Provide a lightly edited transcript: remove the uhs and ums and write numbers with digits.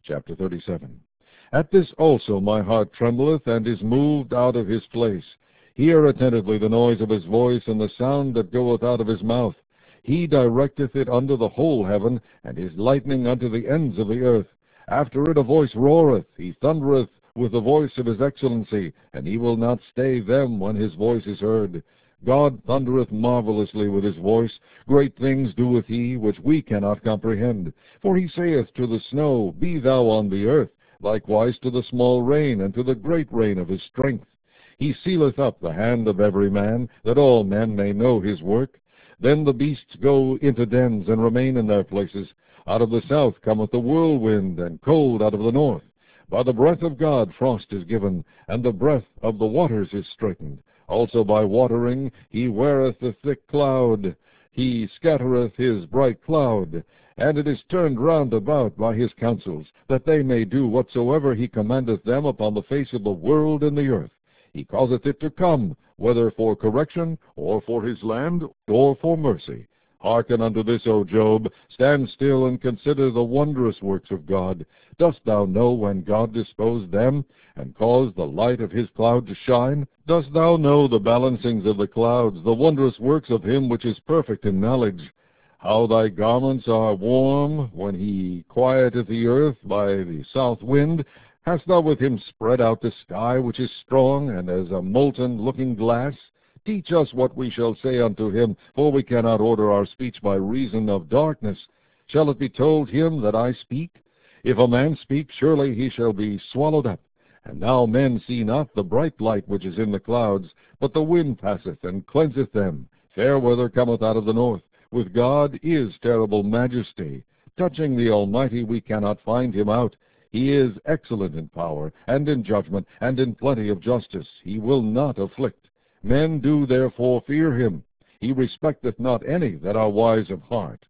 Chapter 37. At this also my heart trembleth, and is moved out of his place. Hear attentively the noise of his voice, and the sound that goeth out of his mouth. He directeth it unto the whole heaven, and his lightning unto the ends of the earth. After it a voice roareth, he thundereth with the voice of his excellency, and he will not stay them when his voice is heard. God thundereth marvelously with his voice. Great things doeth he, which we cannot comprehend. For he saith to the snow, Be thou on the earth, likewise to the small rain, and to the great rain of his strength. He sealeth up the hand of every man, that all men may know his work. Then the beasts go into dens, and remain in their places. Out of the south cometh the whirlwind, and cold out of the north. By the breath of God frost is given, and the breath of the waters is straitened. Also by watering he weareth the thick cloud. He scattereth his bright cloud, and it is turned round about by his counsels, that they may do whatsoever he commandeth them upon the face of the world and the earth. He causeth it to come, whether for correction, or for his land, or for mercy. Hearken unto this, O Job. Stand still, and consider the wondrous works of God. Dost thou know when God disposed them, and caused the light of his cloud to shine? Dost thou know the balancings of the clouds, the wondrous works of him which is perfect in knowledge? How thy garments are warm, when he quieteth the earth by the south wind? Hast thou with him spread out the sky, which is strong, and as a molten looking-glass? Teach us what we shall say unto him, for we cannot order our speech by reason of darkness. Shall it be told him that I speak? If a man speak, surely he shall be swallowed up. And now men see not the bright light which is in the clouds, but the wind passeth and cleanseth them. Fair weather cometh out of the north. With God is terrible majesty. Touching the Almighty we cannot find him out. He is excellent in power, and in judgment, and in plenty of justice. He will not afflict. Men do therefore fear him. He respecteth not any that are wise of heart.